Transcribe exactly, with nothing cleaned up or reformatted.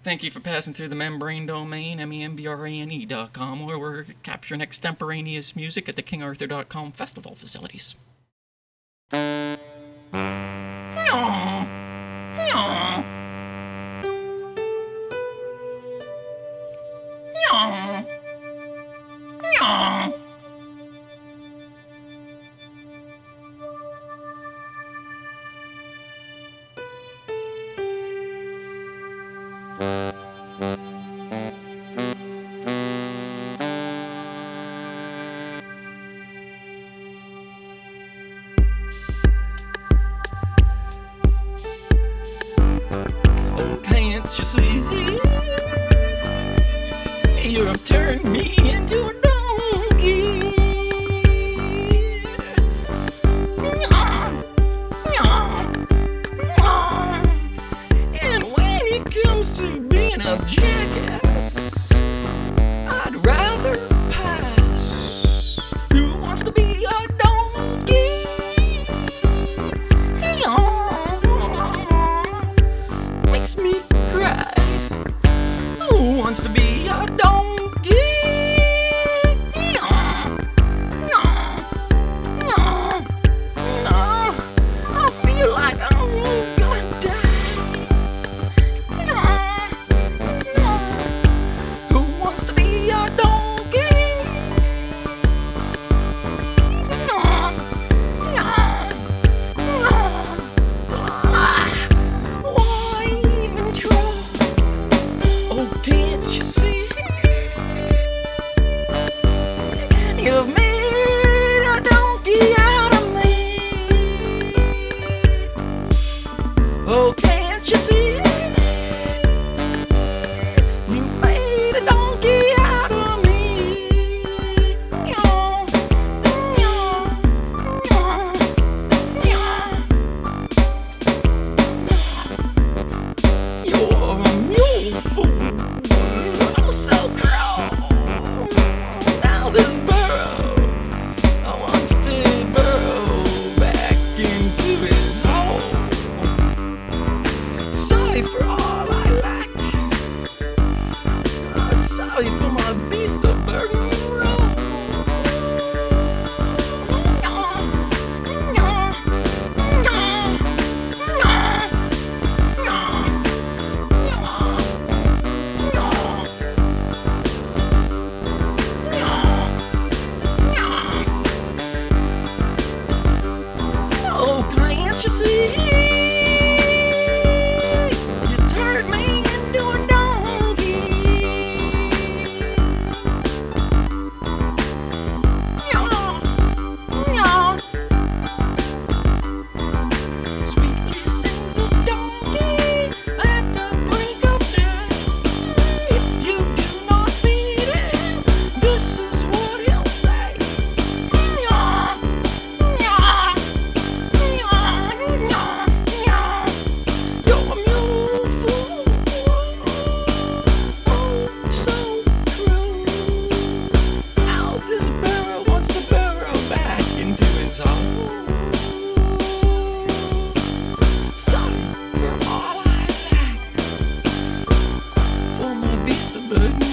Thank you for passing through the membrane domain, M E M B R A N E dot com, where we're capturing extemporaneous music at the King Arthur dot com festival facilities. Can't you see? You've turned me into a donkey. And when it comes to being a jackass, I'd rather pass. Who wants to be a donkey? Makes me cry. Who wants to be a donkey? I feel like I'm gonna die. Who wants to be a donkey? Why even try? Oh, can't you see? You've made a donkey out of me. Oh, can't you see? You made a donkey out of me. You're a mule fool. I'm so cruel. Now this burrow, I wants to burrow back into his hole. Sorry for all I lack. I'm sorry for my beast of burden. Oh, can't you see? You turned me into a donkey. Yeah, yeah. Sweetly sings the donkey at the brink of death. If you do not feed him, this is what he'll say. Yeah, yeah. You're a mule fool. Oh, so true. Now this burrow wants to burrow back into his hole. Sorry for all I lack. For my beast of burden.